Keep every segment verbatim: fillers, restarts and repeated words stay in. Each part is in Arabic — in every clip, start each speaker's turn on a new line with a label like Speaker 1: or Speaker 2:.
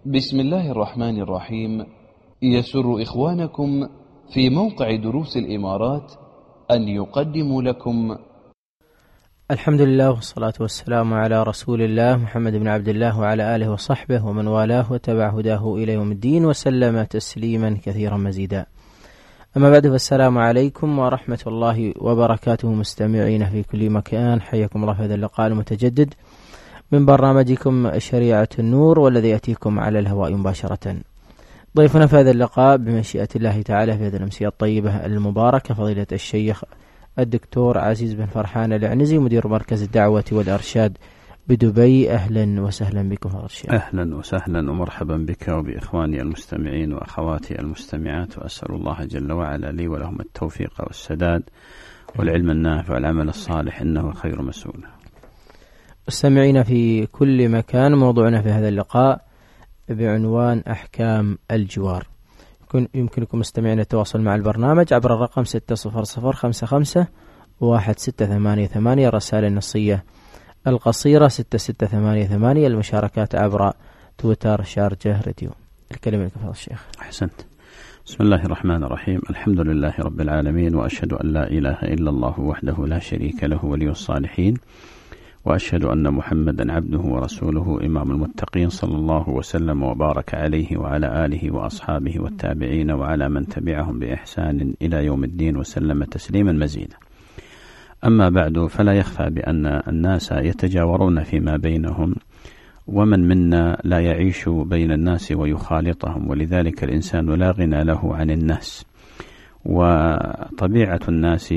Speaker 1: بسم الله الرحمن الرحيم. يسر إخوانكم في موقع دروس الإمارات أن يقدموا لكم
Speaker 2: الحمد لله والصلاة والسلام على رسول الله محمد بن عبد الله وعلى آله وصحبه ومن والاه وتبع هداه إلى يوم الدين وسلم تسليما كثيرا مزيدا. أما بعد، فالسلام عليكم ورحمة الله وبركاته مستمعين في كل مكان، حياكم الله في هذا اللقاء المتجدد من برنامجكم شريعة النور، والذي يأتيكم على الهواء مباشرة. ضيفنا في هذا اللقاء بمشيئة الله تعالى في هذه الأمسية الطيبة المباركة فضيلة الشيخ الدكتور عزيز بن فرحان العنزي، مدير مركز الدعوة والإرشاد بدبي. أهلا وسهلا بكم فضيلة الشيخ.
Speaker 3: أهلا وسهلا ومرحبا بك وبإخواني المستمعين وأخواتي المستمعات، وأسأل الله جل وعلا لي ولهم التوفيق والسداد والعلم النافع والعمل الصالح، إنه خير مسؤول.
Speaker 2: مستمعين في كل مكان، موضوعنا في هذا اللقاء بعنوان أحكام الجوار. يمكنكم مستمعين التواصل مع البرنامج عبر الرقم ستة صفر صفر خمسة خمسة واحد ستة ثمانية ثمانية، الرسائل النصية القصيرة ستة ستة ثمانية ثمانية، المشاركات عبر تويتر شارجة راديو. الكلمة لك فضل الشيخ.
Speaker 3: أحسنت. بسم الله الرحمن الرحيم، الحمد لله رب العالمين، وأشهد أن لا إله إلا الله وحده لا شريك له ولي الصالحين، وأشهد أن محمدا عبده ورسوله إمام المتقين، صلى الله وسلم وبارك عليه وعلى آله وأصحابه والتابعين وعلى من تبعهم بإحسان إلى يوم الدين وسلم تسليما مزيدا. أما بعد، فلا يخفى بأن الناس يتجاورون فيما بينهم، ومن منا لا يعيش بين الناس ويخالطهم، ولذلك الإنسان لا غنى له عن الناس، وطبيعة الناس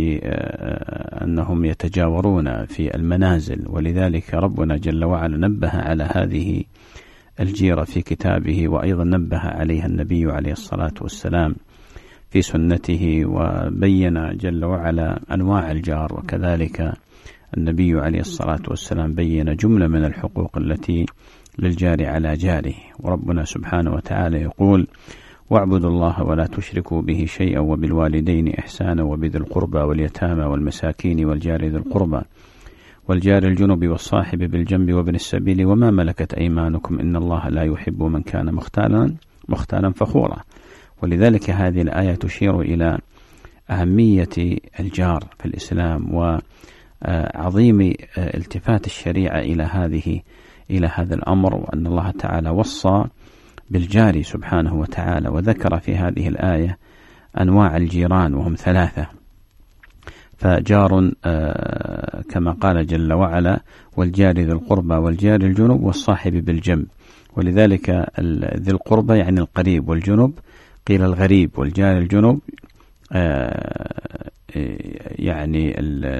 Speaker 3: أنهم يتجاورون في المنازل، ولذلك ربنا جل وعلا نبه على هذه الجيرة في كتابه، وأيضا نبه عليها النبي عليه الصلاة والسلام في سنته، وبين جل وعلا أنواع الجار، وكذلك النبي عليه الصلاة والسلام بين جملة من الحقوق التي للجار على جاره. وربنا سبحانه وتعالى يقول: واعبدوا الله ولا تشركوا به شيئا وبالوالدين إحسانا وبذي القربى واليتامى والمساكين والجار ذي القربى والجار الجنب والصاحب بالجنب وابن السبيل وما ملكت أيمانكم إن الله لا يحب من كان مختالا مختالا فخورا. ولذلك هذه الآية تشير إلى أهمية الجار في الإسلام وعظيم التفات الشريعة إلى هذه إلى هذا الأمر، وأن الله تعالى وصى بالجار سبحانه وتعالى، وذكر في هذه الآية أنواع الجيران وهم ثلاثة. فجار كما قال جل وعلا: والجار ذي القربى والجار الجنب والصاحب بالجنب. ولذلك ذي القربى يعني القريب، والجنب قيل الغريب، والجار الجنب يعني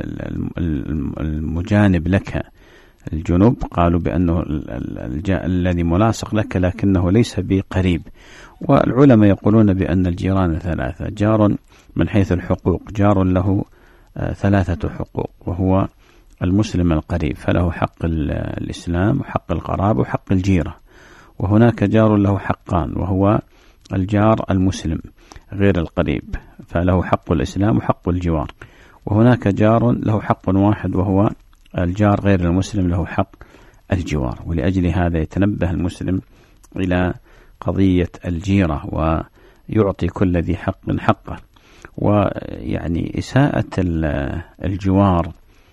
Speaker 3: المجانب لك. الجنوب قالوا بأنه الذي ملاصق لك لكنه ليس بقريب. والعلماء يقولون بأن الجيران ثلاثة: جار من حيث الحقوق، جار له ثلاثة حقوق، وهو المسلم القريب، فله حق الإسلام وحق القرابة وحق الجيرة. وهناك جار له حقان، وهو الجار المسلم غير القريب، فله حق الإسلام وحق الجوار. وهناك جار له حق واحد، وهو الجار غير المسلم له حق الجوار. ولأجل هذا يتنبه المسلم إلى قضية الجيرة، ويعطي كل ذي حق حقه. ويعني إساءة الجوار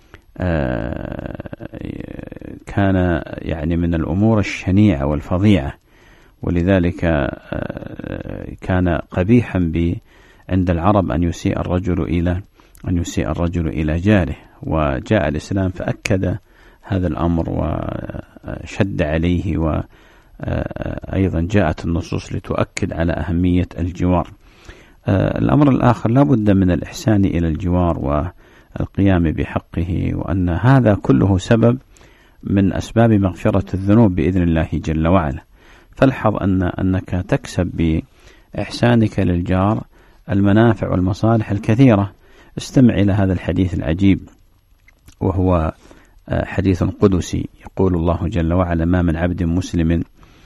Speaker 3: كان يعني من الأمور الشنيعة والفظيعة، ولذلك كان قبيحا عند العرب أن يسيء الرجل إلى أن يسيء الرجل إلى جاره. وجاء الإسلام فأكد هذا الأمر وشد عليه، وأيضا جاءت النصوص لتؤكد على أهمية الجوار. الأمر الآخر: لا بد من الإحسان إلى الجوار والقيام بحقه، وأن هذا كله سبب من أسباب مغفرة الذنوب بإذن الله جل وعلا. فالحظ أن أنك تكسب بإحسانك للجار المنافع والمصالح الكثيرة. استمع إلى هذا الحديث العجيب، وهو حديث قدسي. يقول الله جل وعلا: ما من عبد مسلم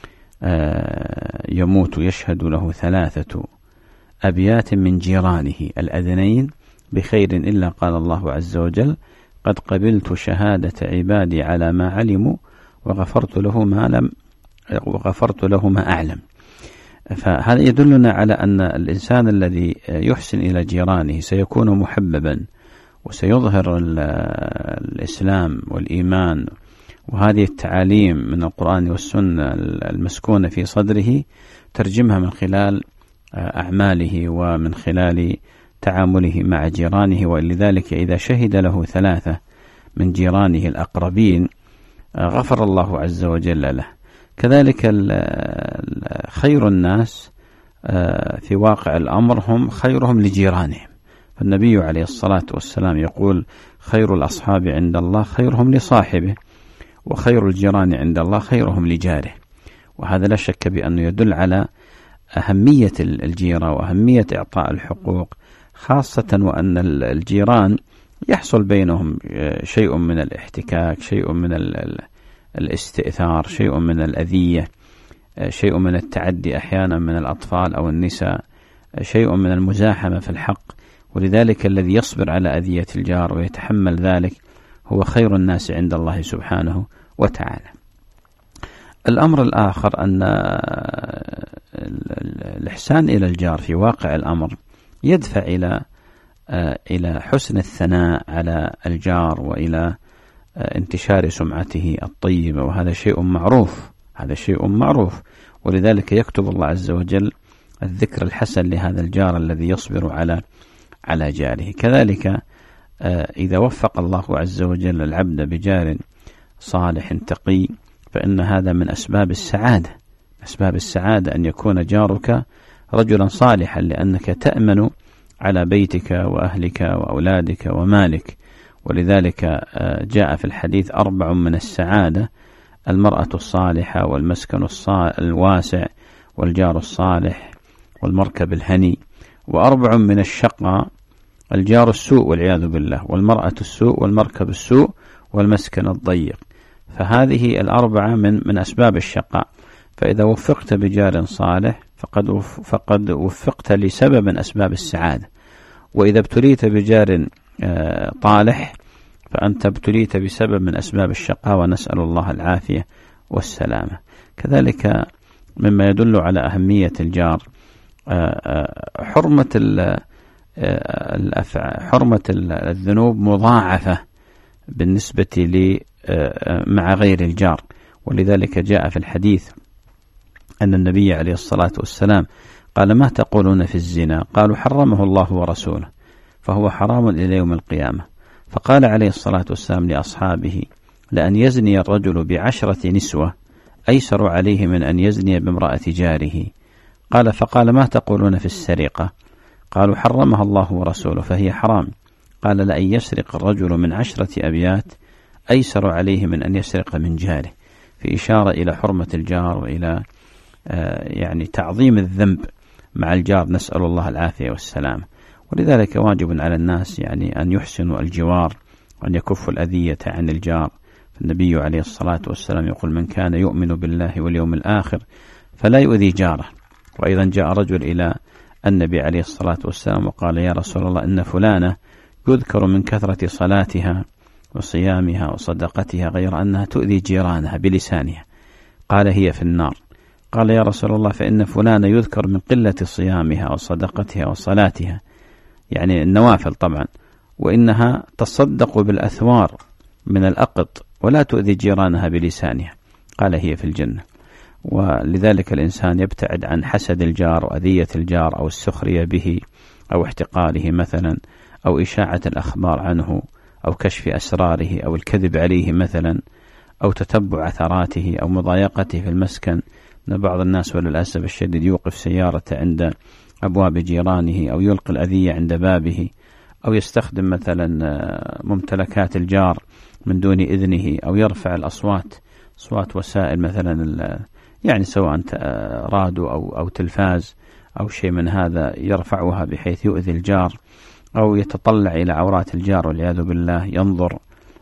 Speaker 3: يموت يشهد له ثلاثة أبيات من جيرانه الأذنين بخير إلا قال الله عز وجل: قد قبلت شهادة عبادي على ما علموا وغفرت له ما لم وغفرت له ما أعلم. فهذا يدلنا على أن الإنسان الذي يحسن إلى جيرانه سيكون محببا، وسيظهر الإسلام والإيمان وهذه التعاليم من القرآن والسنة المسكونة في صدره، ترجمها من خلال أعماله ومن خلال تعامله مع جيرانه. ولذلك إذا شهد له ثلاثة من جيرانه الأقربين غفر الله عز وجل له. كذلك خير الناس في واقع الأمر هم خيرهم لجيرانهم، فالنبي عليه الصلاة والسلام يقول: خير الأصحاب عند الله خيرهم لصاحبه، وخير الجيران عند الله خيرهم لجاره. وهذا لا شك بأنه يدل على أهمية الجيرة وأهمية إعطاء الحقوق، خاصة وأن الجيران يحصل بينهم شيء من الاحتكاك، شيء من الاستئثار، شيء من الأذية، شيء من التعدي أحيانا من الأطفال أو النساء، شيء من المزاحمة في الحق. ولذلك الذي يصبر على أذية الجار ويتحمل ذلك هو خير الناس عند الله سبحانه وتعالى. الأمر الآخر أن الإحسان إلى الجار في واقع الأمر يدفع إلى إلى حسن الثناء على الجار وإلى انتشار سمعته الطيبة، وهذا شيء معروف، هذا شيء معروف. ولذلك يكتب الله عز وجل الذكر الحسن لهذا الجار الذي يصبر على على جاره. كذلك إذا وفق الله عز وجل العبد بجار صالح تقي فإن هذا من أسباب السعادة، أسباب السعادة أن يكون جارك رجلا صالحا، لأنك تأمن على بيتك وأهلك وأولادك ومالك. ولذلك جاء في الحديث: أربع من السعادة: المرأة الصالحة، والمسكن الواسع، والجار الصالح، والمركب الهني. وأربع من الشقاء: الجار السوء والعياذ بالله، والمرأة السوء، والمركب السوء، والمسكن الضيق. فهذه الأربعة من من أسباب الشقاء. فإذا وفقت بجار صالح فقد فقد وفقت لسبب من أسباب السعادة، وإذا ابتليت بجار طالح فأنت ابتليت بسبب من أسباب الشقاء، ونسأل الله العافية والسلامة. كذلك مما يدل على أهمية الجار حرمة حرمة الذنوب مضاعفة بالنسبة لي مع غير الجار. ولذلك جاء في الحديث أن النبي عليه الصلاة والسلام قال: ما تقولون في الزنا؟ قالوا: حرمه الله ورسوله فهو حرام إلى يوم القيامة. فقال عليه الصلاة والسلام لأصحابه: لأن يزني الرجل بعشرة نسوة أيسر عليه من أن يزني بامرأة جاره. قال: فقال: ما تقولون في السرقة؟ قالوا: حرمها الله ورسوله فهي حرام. قال: لأن يسرق الرجل من عشرة أبيات أيسر عليه من أن يسرق من جاره، في إشارة إلى حرمة الجار وإلى آه يعني تعظيم الذنب مع الجار، نسأل الله العافية والسلام. ولذلك واجب على الناس يعني أن يحسنوا الجوار وأن يكفوا الأذية عن الجار. فالنبي عليه الصلاة والسلام يقول: من كان يؤمن بالله واليوم الآخر فلا يؤذي جاره. وأيضا جاء رجل إلى النبي عليه الصلاة والسلام وقال: يا رسول الله، إن فلانة يذكر من كثرة صلاتها وصيامها وصدقتها غير أنها تؤذي جيرانها بلسانها. قال: هي في النار. قال: يا رسول الله، فإن فلانة يذكر من قلة صيامها وصدقتها وصلاتها، يعني النوافل طبعا، وإنها تصدق بالأثوار من الأقط ولا تؤذي جيرانها بلسانها. قال: هي في الجنة. ولذلك الإنسان يبتعد عن حسد الجار وأذية الجار أو السخرية به أو احتقاره مثلا، أو إشاعة الأخبار عنه، أو كشف أسراره، أو الكذب عليه مثلا، أو تتبع أثراته، أو مضايقته في المسكن. أن بعض الناس وللأسف الشديد يوقف سيارته عند أبواب جيرانه، أو يلقي الأذية عند بابه، أو يستخدم مثلا ممتلكات الجار من دون إذنه، أو يرفع الأصوات، أصوات وسائل مثلا يعني سواء راديو أو أو تلفاز أو شيء من هذا، يرفعها بحيث يؤذي الجار، أو يتطلع إلى عورات الجار والعياذ بالله، ينظر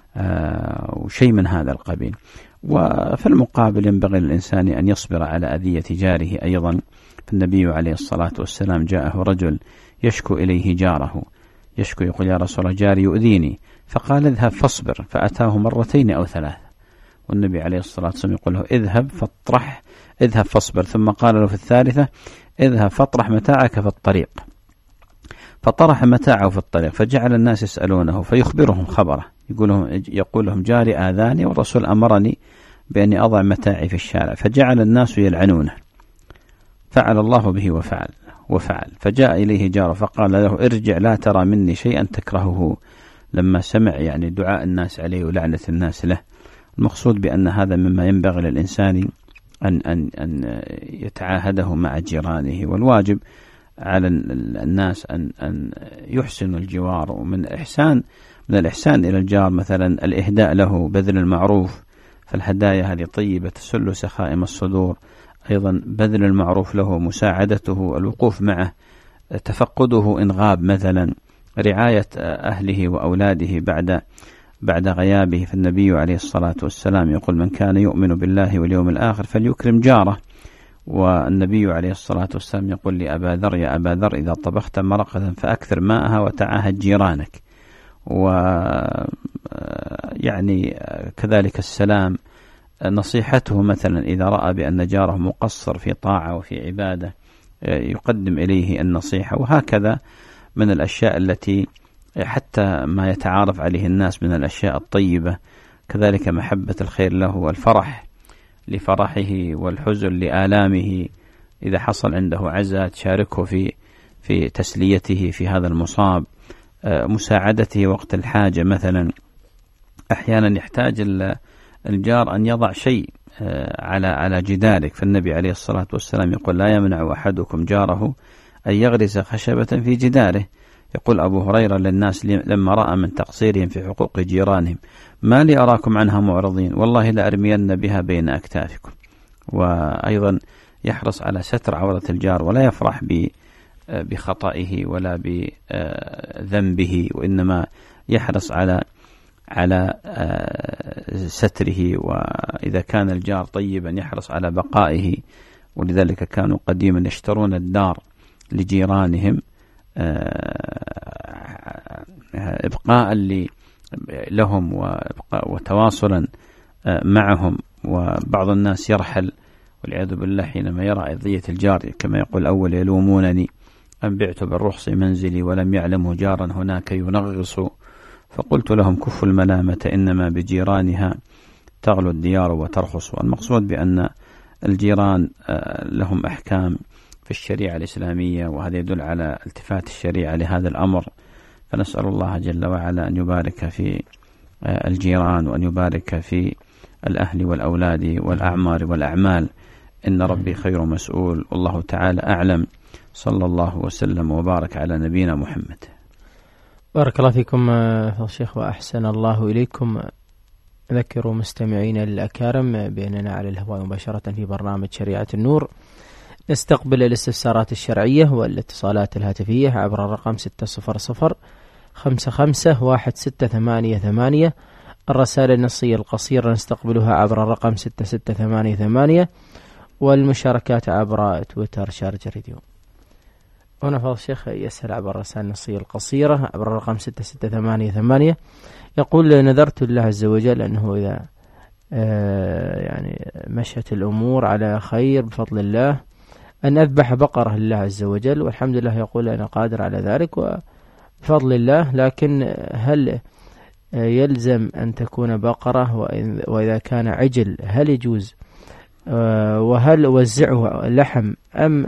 Speaker 3: وشيء من هذا القبيل. وفي المقابل ينبغي للإنسان أن يصبر على أذية جاره أيضا. فالنبي عليه الصلاة والسلام جاءه رجل يشكو إليه جاره، يشكو يقول: يا رسول الله، جاري يؤذيني. فقال: اذهب فاصبر. فأتاه مرتين أو ثلاثة والنبي عليه الصلاة والسلام يقول له اذهب فاطرح اذهب فاصبر، ثم قال له في الثالثة اذهب فاطرح متاعك في الطريق، فطرح متاعه في الطريق، فجعل الناس يسألونه فيخبرهم خبره، يقول لهم, يقول لهم جاري آذاني والرسول أمرني بأني أضع متاعي في الشارع، فجعل الناس يلعنونه، فعل الله به وفعل وفعل فجاء إليه جاره فقال له ارجع لا ترى مني شيئا تكرهه، لما سمع يعني دعاء الناس عليه ولعنة الناس له. المقصود بأن هذا مما ينبغي للإنسان أن, أن, أن يتعاهده مع جيرانه، والواجب على الناس أن, أن يحسنوا الجوار. ومن الإحسان من الإحسان إلى الجار مثلا الإهداء له، بذل المعروف، فالهدايا هذه طيبة تسل سخائم الصدور. أيضا بذل المعروف له، مساعدته، الوقوف معه، تفقده إن غاب مثلا، رعاية أهله وأولاده بعد بعد غيابه. فالنبي عليه الصلاة والسلام يقول من كان يؤمن بالله واليوم الآخر فليكرم جاره. والنبي عليه الصلاة والسلام يقول لأبا ذر يا أبا ذر إذا طبخت مرقة فأكثر ماءها وتعاهد جيرانك. ويعني كذلك السلام، نصيحته مثلا إذا رأى بأن جاره مقصر في طاعة وفي عبادة يقدم إليه النصيحة. وهكذا من الأشياء التي حتى ما يتعارف عليه الناس من الأشياء الطيبة، كذلك محبة الخير له والفرح لفرحه والحزن لآلامه، إذا حصل عنده عزاء تشاركه في في تسليته في هذا المصاب، مساعدته وقت الحاجة مثلا. أحيانا يحتاج الجار أن يضع شيء على على جدارك، فالنبي عليه الصلاة والسلام يقول لا يمنع أحدكم جاره أن يغرس خشبة في جداره. يقول أبو هريرة للناس لما رأى من تقصيرهم في حقوق جيرانهم ما لي أراكم عنها معرضين والله لأرمين بها بين أكتافكم. وأيضا يحرص على ستر عورة الجار ولا يفرح بخطئه ولا بذنبه، وإنما يحرص على على ستره. وإذا كان الجار طيبا يحرص على بقائه، ولذلك كانوا قديما يشترون الدار لجيرانهم إبقاء لهم وتواصلا معهم. وبعض الناس يرحل والعياذ بالله حينما يرى أذية الجار، كما يقول أول يلومونني أن بعت بالرخص منزلي ولم يعلمه جارا هناك ينغص، فقلت لهم كفوا الملامة إنما بجيرانها تغلو الديار وترخص. والمقصود بأن الجيران لهم أحكام في الشريعة الإسلامية، وهذا يدل على التفات الشريعة لهذا الأمر. فنسأل الله جل وعلا أن يبارك في الجيران وأن يبارك في الأهل والأولاد والأعمار والأعمال. إن ربي خير مسؤول، والله تعالى أعلم. صلى الله وسلم وبارك على نبينا محمد.
Speaker 2: بارك الله فيكم فضيلة الشيخ وأحسن الله إليكم. أذكر مستمعين الأكارم بأننا على الهواء مباشرة في برنامج شريعة النور. نستقبل الاستفسارات الشرعية والاتصالات الهاتفية عبر الرقم ستة صفر صفر خمسة خمسة واحد ستة ثمانية ثمانية. الرسائل النصية القصيرة نستقبلها عبر الرقم ستة ستة ثمانية ثمانية، والمشاركات عبر تويتر شارجة راديو. هنا فضل الشيخ يسأل عبر الرسائل النصية القصيرة عبر الرقم ستة ستة ثمانية ثمانية، يقول نذرت لله عز وجل أنه إذا آه يعني مشت الأمور على خير بفضل الله أن أذبح بقرة لله عز وجل، والحمد لله يقول أنا قادر على ذلك وبفضل الله، لكن هل يلزم أن تكون بقرة؟ وإذا كان عجل هل يجوز؟ وهل أوزعه لحم أم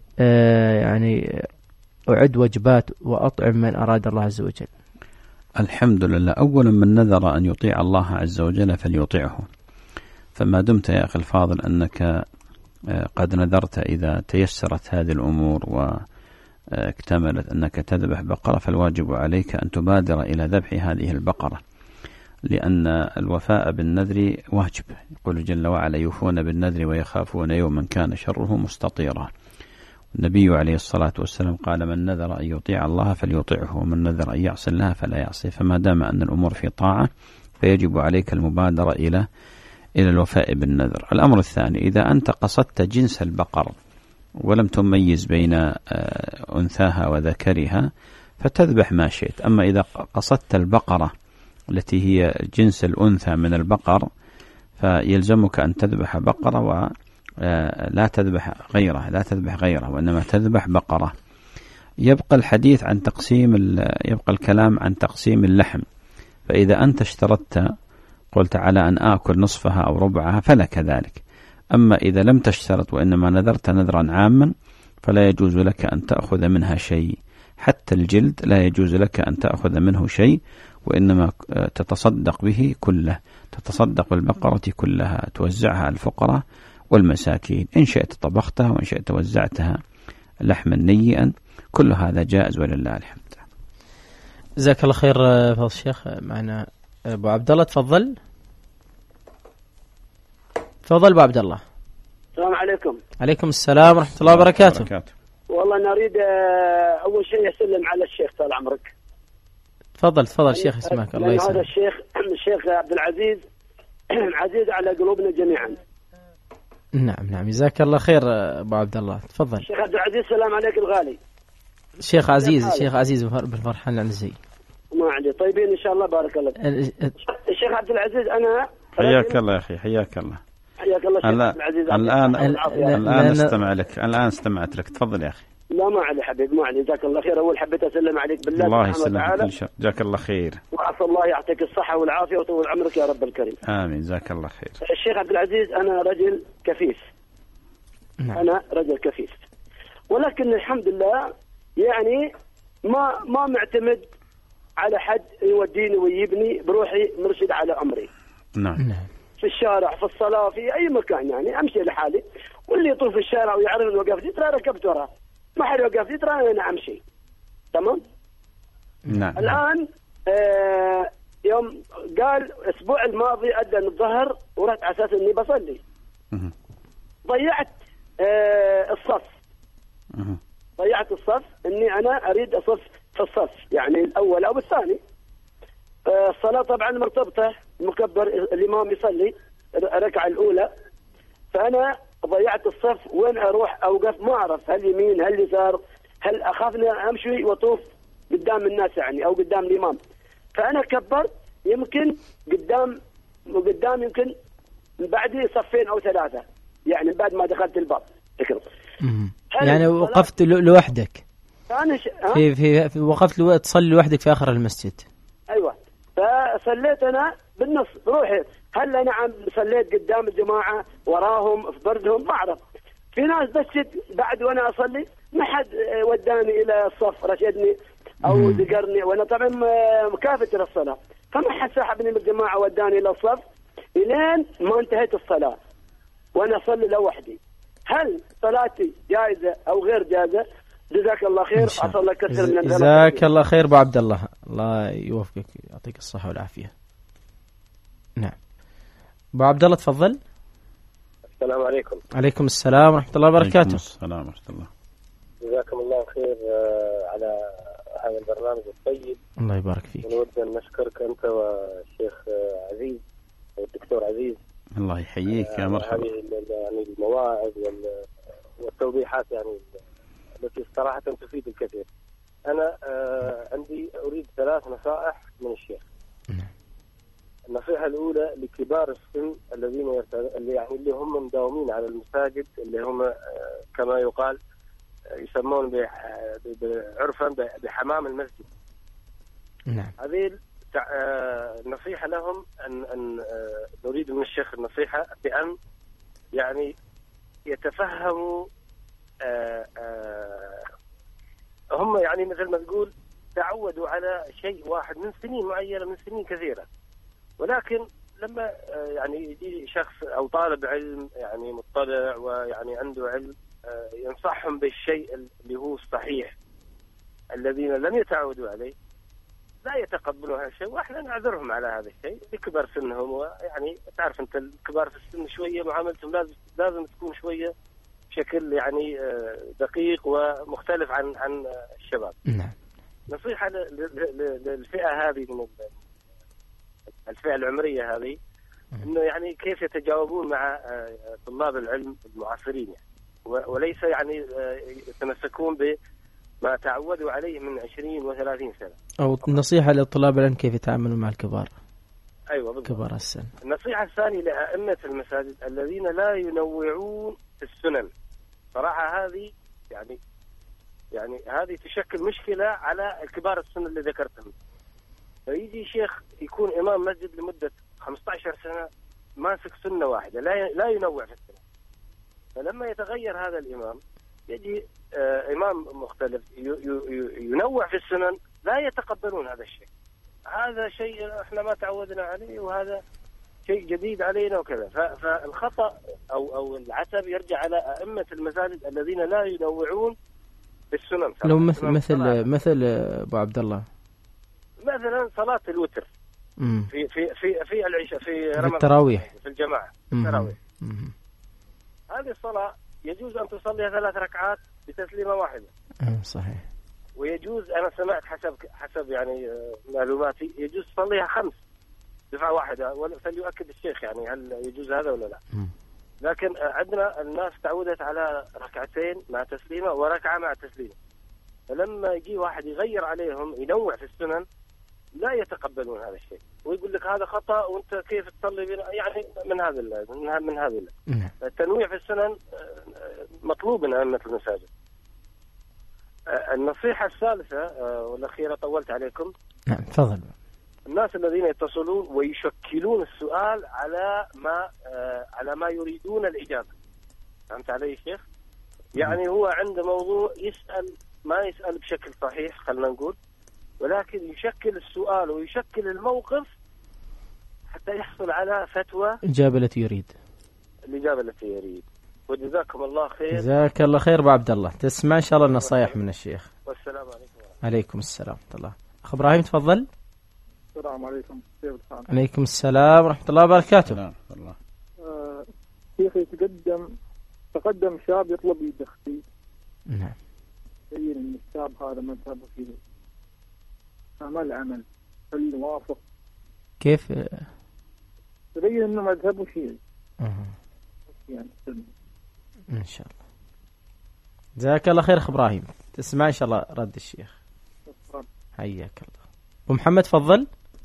Speaker 2: يعني أعد وجبات وأطعم من أراد الله عز وجل؟
Speaker 3: الحمد لله. أولا من نذر أن يطيع الله عز وجل فليطيعه، فما دمت يا أخي الفاضل أنك قد نذرت إذا تيسرت هذه الأمور واكتملت أنك تذبح بقرة، فالواجب عليك أن تبادر إلى ذبح هذه البقرة، لأن الوفاء بالنذر واجب. يقول جل وعلا يوفون بالنذر ويخافون يوما كان شره مستطيرا. النبي عليه الصلاة والسلام قال من نذر أن يطيع الله فليطيعه، ومن نذر أن يعصي الله فلا يعصي. فما دام أن الأمور في طاعة فيجب عليك المبادرة إلى إلى الوفاء بالنذر. الأمر الثاني، إذا أنت قصدت جنس البقر ولم تميز بين أنثاها وذكرها فتذبح ما شئت. أما إذا قصدت البقرة التي هي جنس الأنثى من البقر فيلزمك أن تذبح بقرة ولا تذبح غيره لا تذبح غيره وإنما تذبح بقرة. يبقى الحديث عن تقسيم يبقى الكلام عن تقسيم اللحم. فإذا أنت اشترطت قلت على أن آكل نصفها أو ربعها فلك ذلك. أما إذا لم تشترط وإنما نذرت نذرا عاما فلا يجوز لك أن تأخذ منها شيء، حتى الجلد لا يجوز لك أن تأخذ منه شيء، وإنما تتصدق به كله، تتصدق بالبقرة كلها توزعها على الفقراء والمساكين، إن شئت طبختها وإن شئت وزعتها لحما نيئا، كل هذا جائز ولله الحمد.
Speaker 2: جزاك الله خير فضل الشيخ. معنا أبو عبد الله، تفضل. تفضل أبو عبد الله.
Speaker 4: السلام عليكم.
Speaker 2: عليكم السلام ورحمة الله وبركاته.
Speaker 4: والله نريد أول شيء أسلم على الشيخ طال عمرك.
Speaker 2: تفضل تفضل الشيخ، اسمعك. الله يسلمك.
Speaker 4: هذا الشيخ الشيخ عبد العزيز عزيز على قلوبنا جميعا.
Speaker 2: نعم نعم، جزاك الله خير أبو عبد الله. تفضل
Speaker 4: الشيخ عبد العزيز. السلام عليك الغالي.
Speaker 2: الشيخ عزيز الشيخ عزيز بالفرحان العنزي.
Speaker 4: ما عندي طيبين إن شاء الله، بارك الله. الشيخ عبد العزيز أنا
Speaker 3: حياك الله يا أخي، حياك الله.
Speaker 4: حياك الله شيخ عبد العزيز.
Speaker 3: الآن الآن استمع لك الآن استمعت لك. تفضل يا أخي.
Speaker 4: لا ما علي حبيب، ما علي. جزاك الله خير. أول حبيت أسلم عليك بالله.
Speaker 3: الله يسلمك كل شر. جزاك الله خير.
Speaker 4: وعسى الله يعطيك الصحة والعافية وطول عمرك يا رب الكريم.
Speaker 3: آمين. جزاك الله خير.
Speaker 4: الشيخ عبد العزيز أنا رجل كفيف.
Speaker 2: نعم.
Speaker 4: أنا رجل كفيف، ولكن الحمد لله يعني ما ما معتمد على حد يوديني ويجيبني، بروحي مرشد على أمري.
Speaker 3: نعم.
Speaker 4: في الشارع، في الصلاة، في أي مكان يعني أمشي لحالي، واللي يطوف في الشارع ويعرف إنه وقف لي ترى ركبت وراه، ما حد وقف لي ترى أنا أمشي. تمام.
Speaker 3: نعم.
Speaker 4: الآن آه يوم قال الأسبوع الماضي أذن الظهر ورحت على أساس إني بصلي، ضيعت آه الصف. ضيعت الصف إني أنا أريد أصف في الصف يعني الأول أو الثاني. آه الصلاة طبعا مرتبطة، مكبر الإمام يصلي الركعة الأولى، فأنا ضيعت الصف. وين أروح أوقف ما أعرف، هل يمين هل يسار، هل أخاف إني أمشي وأطوف قدام الناس يعني أو قدام الإمام. فأنا كبرت يمكن قدام وقدام يمكن بعدي صفين أو ثلاثة يعني بعد ما دخلت الباب.
Speaker 2: يعني وقفت لوحدك؟
Speaker 4: أنا ش...
Speaker 2: في, في في وقفت لو... تصلي لوحدك في آخر المسجد؟
Speaker 4: أيوة. فصليت أنا بالنص بروحي. هل أنا عم صليت قدام الجماعة وراهم في بردهم ما أعرف. في ناس بسجد بعد وأنا أصلي ما حد وداني إلى الصف رشدني أو ذكرني، وأنا طبعا مكافة للصلاة، فما حد سحبني من الجماعة وداني إلى الصف إلين ما انتهيت الصلاة وأنا أصلي لوحدي. هل صلاتي جائزة أو غير جائزة؟ جزاك الله خير. عسى الله يكثر من الخير.
Speaker 2: جزاك الله خير أبو عبد الله، الله يوفقك يعطيك الصحة والعافية. نعم أبو عبد الله تفضل.
Speaker 5: السلام عليكم.
Speaker 2: عليكم السلام ورحمة الله وبركاته.
Speaker 3: عليكم السلام ورحمة الله.
Speaker 5: جزاكم الله خير على هذا البرنامج الطيب.
Speaker 2: الله يبارك فيك.
Speaker 5: نود أن نشكرك أنت والشيخ عزيز والدكتور عزيز.
Speaker 3: الله يحييك يا مرحبا.
Speaker 5: هذه يعني المواعظ والتوضيحات يعني التي صراحة تفيد الكثير. أنا عندي أريد ثلاث نصائح من الشيخ. النصيحة الأولى لكبار السن الذين اللي يعني اللي هم مداومين على المساجد، اللي هم كما يقال يسمون عرفا بحمام المسجد.
Speaker 2: نعم.
Speaker 5: هذه النصيحة لهم أن أن نريد من الشيخ النصيحة بأن يعني يتفهموا هم يعني مثل ما تقول تعودوا على شيء واحد من سنين معينة، من سنين كثيرة، ولكن لما يعني يجي شخص أو طالب علم يعني مطلع ويعني عنده علم ينصحهم بالشيء اللي هو الصحيح الذين لم يتعودوا عليه لا يتقبلوا هذا الشيء، واحنا نعذرهم على هذا الشيء بكبر سنهم. ويعني تعرف انت الكبار في السن شويه معاملتهم لازم لازم تكون شويه بشكل يعني دقيق ومختلف عن عن الشباب.
Speaker 2: نعم.
Speaker 5: نصيحه للفئه هذه من الفئه العمريه هذه انه يعني كيف يتجاوبون مع طلاب العلم المعاصرين يعني، وليس يعني يتمسكون بما تعودوا عليه من عشرين وثلاثين سنة.
Speaker 2: أو نصيحة لطلاب العلم كيف يتعاملوا مع الكبار.
Speaker 5: أيوة بالضبط.
Speaker 2: كبار السن.
Speaker 5: النصيحة الثانية لأئمة المساجد الذين لا ينوعون السنن، صراحة هذه يعني يعني هذه تشكل مشكلة على كبار السن اللي ذكرتهم. فيجي شيخ يكون إمام مسجد لمدة خمسة عشر سنة ماسك سنة واحدة، لا لا ينوع في السنة. فلما يتغير هذا الإمام يجي آه إمام مختلف ينوع في السنن، لا يتقبلون هذا الشيء. هذا شيء احنا ما تعودنا عليه، وهذا شيء جديد علينا وكذا. فالخطأ أو أو العتب يرجع على أئمة المساجد الذين لا ينوعون بالسنن.
Speaker 2: لو مثل مثل مثل أبو عبد الله،
Speaker 5: مثلا صلاة الوتر
Speaker 2: مم.
Speaker 5: في في في في العشاء في رمضان،
Speaker 2: التراويح
Speaker 5: في الجماعة، التراويح. هذه الصلاة يجوز أن تصليها ثلاث ركعات بتسليمة واحدة.
Speaker 2: صحيح.
Speaker 5: ويجوز، أنا سمعت حسب حسب يعني معلوماتي، يجوز تصليها خمس دفعة واحدة، فليؤكد الشيخ يعني هل يجوز هذا ولا لا.
Speaker 2: م.
Speaker 5: لكن عندنا الناس تعودت على ركعتين مع تسليمة وركعة مع تسليمة، فلما يجي واحد يغير عليهم ينوع في السنن لا يتقبلون هذا الشيء، ويقول لك هذا خطأ وانت كيف تصلي بنا، يعني من هذا من من هذا التنويع في السنن مطلوب من أئمة المساجد. النصيحة الثالثة والأخيرة، طولت عليكم.
Speaker 2: نعم تفضل.
Speaker 5: الناس الذين يتصلون ويشكلون السؤال على ما على ما يريدون الإجابة. فهمت علي شيخ؟ يعني هو عنده موضوع يسأل، ما يسأل بشكل صحيح خلنا نقول، ولكن يشكل السؤال ويشكل الموقف حتى يحصل على فتوى
Speaker 2: الإجابة التي يريد
Speaker 5: الإجابة التي يريد. وجزاكم الله خير.
Speaker 2: جزاك الله خير أبو عبد الله. تسمع إن شاء الله النصائح من الشيخ.
Speaker 5: والسلام عليكم.
Speaker 2: عليكم السلام ورحمة الله. أخ إبراهيم تفضل.
Speaker 6: السلام عليكم.
Speaker 2: عليكم السلام ورحمة الله وبركاته.
Speaker 6: الله. آه شيخي تقدم تقدم شاب يطلب يدخل.
Speaker 2: نعم.
Speaker 6: يبين ان الشاب هذا مذهبه فيه عمل عمل هل يوافق؟
Speaker 2: كيف؟
Speaker 6: تبين انه مذهبه شيعي.
Speaker 2: اها.
Speaker 6: يعني
Speaker 2: ان شاء الله. جزاك الله خير اخ ابراهيم. تسمع ان شاء الله رد الشيخ. حياك الله. ابو محمد تفضل.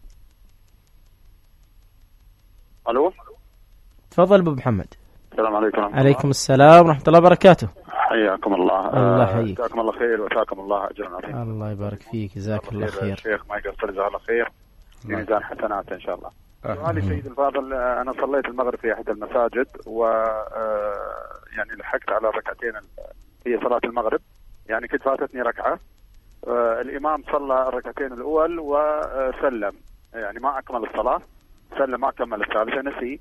Speaker 7: الو.
Speaker 2: تفضل ابو محمد.
Speaker 7: السلام عليكم.
Speaker 2: عليكم السلام ورحمة الله وبركاته.
Speaker 7: حياكم الله.
Speaker 2: الله يحييك.
Speaker 7: جزاكم الله خير وجزاكم الله اجرا عظيما.
Speaker 2: الله يبارك فيك. جزاك الله خير.
Speaker 7: الشيخ ما يقصر، جزاه الله خير. في ميزان حسناته ان شاء الله. سؤالي سيد الفاضل، انا صليت المغرب في احد المساجد و يعني لحقت على ركعتين هي صلاة المغرب، يعني كنت فاتتني ركعة. الامام صلى الركعتين الاول وسلم، يعني ما اكمل الصلاة، سلم ما كمل الثالثة، نسي.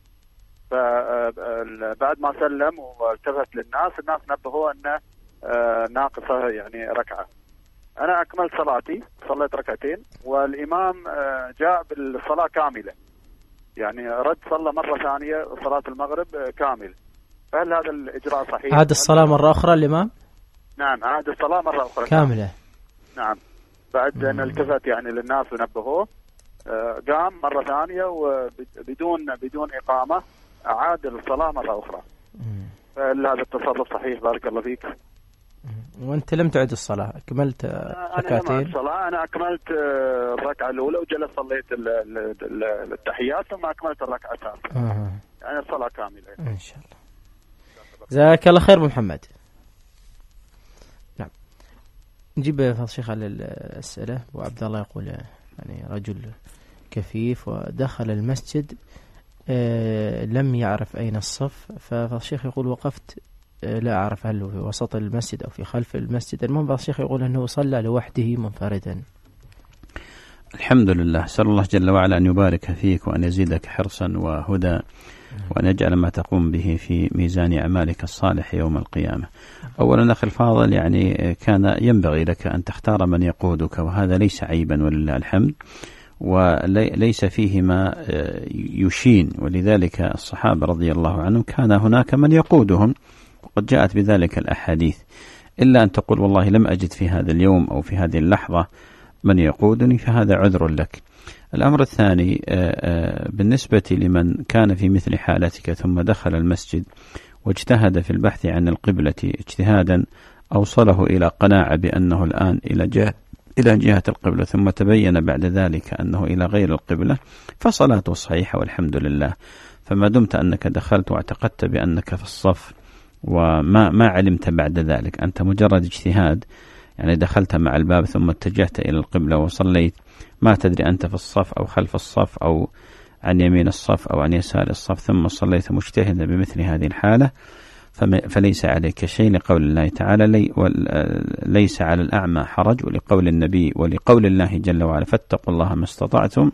Speaker 7: فبعد ما سلم والتفت للناس، الناس نبهوا أنه ناقصة يعني ركعة. أنا أكملت صلاتي، صليت ركعتين، والإمام جاء بالصلاة كاملة، يعني رد صلى مرة ثانية صلاة المغرب كامل. فهل هذا الإجراء صحيح؟
Speaker 2: عاد الصلاة مرة أخرى الإمام؟
Speaker 7: نعم عاد الصلاة مرة أخرى
Speaker 2: كاملة.
Speaker 7: نعم. بعد أن التفت يعني للناس ونبهوه، قام مرة ثانية وبدون بدون إقامة أعاد الصلاة مرة أخرى. هل هذا التصرف صحيح؟ بارك الله فيك.
Speaker 2: وأنت لم تعد الصلاة، أكملت ركعتين؟
Speaker 7: أنا الصلاة أنا أكملت الركعة الأولى وجلس صليت التحيات ثم أكملت الركعة الثالثة.
Speaker 2: آه.
Speaker 7: يعني الصلاة كاملة
Speaker 2: إن شاء الله. جزاك الله خير محمد. نعم. نجيب فضل الشيخ على الأسئلة. أبو عبد الله يقول يعني رجل كفيف ودخل المسجد آه لم يعرف أين الصف، فالشيخ يقول وقفت آه لا أعرف هل في وسط المسجد أو في خلف المسجد. المهم الشيخ يقول أنه صلى لوحده منفردا.
Speaker 3: الحمد لله. أسأل الله جل وعلا أن يبارك فيك وأن يزيدك حرصا وهدى وأن يجعل ما تقوم به في ميزان أعمالك الصالح يوم القيامة. أولا أخي الفاضل، يعني كان ينبغي لك أن تختار من يقودك، وهذا ليس عيبا ولله الحمد، وليس فيه ما يشين. ولذلك الصحابة رضي الله عنهم كان هناك من يقودهم، وقد جاءت بذلك الأحاديث. إلا أن تقول والله لم أجد في هذا اليوم أو في هذه اللحظة من يقودني، فهذا عذر لك. الأمر الثاني بالنسبة لمن كان في مثل حالتك ثم دخل المسجد واجتهد في البحث عن القبلة اجتهادا أوصله إلى قناعة بأنه الآن إلى جهة إلى جهة القبلة ثم تبين بعد ذلك أنه إلى غير القبلة فصلاته صحيحة والحمد لله. فما دمت أنك دخلت واعتقدت بأنك في الصف وما ما علمت بعد ذلك، أنت مجرد اجتهاد، يعني دخلت مع الباب ثم اتجهت إلى القبلة وصليت، ما تدري أنت في الصف أو خلف الصف أو عن يمين الصف أو عن يسار الصف، ثم صليت مجتهدا بمثل هذه الحالة فليس عليك شيء، لقول الله تعالى لي ليس على الأعمى حرج، ولقول النبي ولقول الله جل وعلا فاتقوا الله ما استطعتم،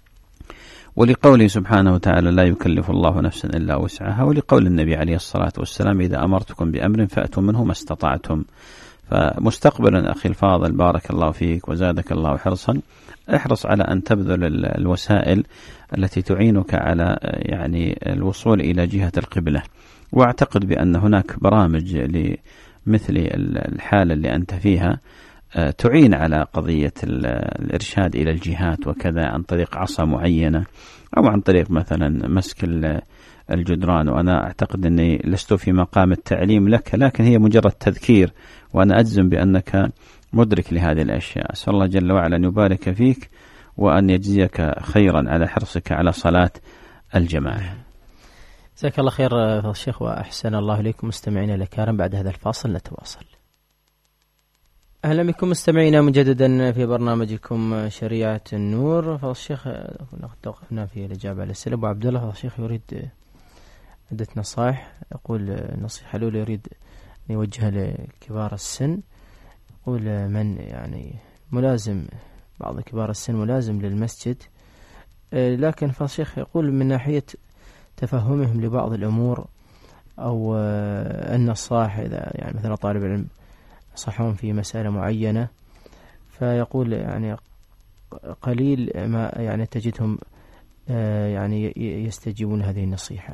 Speaker 3: ولقوله سبحانه وتعالى لا يكلف الله نفسا إلا وسعها، ولقول النبي عليه الصلاة والسلام إذا أمرتكم بأمر فأتوا منه ما استطعتم. فمستقبلا أخي الفاضل بارك الله فيك وزادك الله حرصا، احرص على أن تبذل الوسائل التي تعينك على يعني الوصول إلى جهة القبلة، واعتقد بأن هناك برامج لمثل الحالة اللي أنت فيها تعين على قضية الإرشاد إلى الجهات وكذا، عن طريق عصا معينة أو عن طريق مثلا مسك الجدران. وأنا أعتقد أني لست في مقام التعليم لك، لكن هي مجرد تذكير، وأنا أجزم بأنك مدرك لهذه الأشياء. أسأل الله جل وعلا أن يبارك فيك وأن يجزيك خيرا على حرصك على صلاة الجماعة.
Speaker 2: جزاك الله خير الشيخ وأحسن الله إليكم مستمعينا الكرام. بعد هذا الفاصل نتواصل. أهلا بكم مستمعينا مجددا في برنامجكم شريعة النور. فالشيخ توقفنا في الإجابة على الأسئلة. أبو عبد الله الشيخ يريد عدة نصائح. يقول النصيحة الأولى يريد أن يوجهها لكبار السن. يقول من يعني ملازم، بعض كبار السن ملازم للمسجد، لكن فالشيخ يقول من ناحية تفهمهم لبعض الأمور أو النصائح، إذا يعني مثلا طالب علم صحهم في مسألة معينة، فيقول يعني قليل ما يعني تجدهم يعني يستجيبون هذه النصيحة.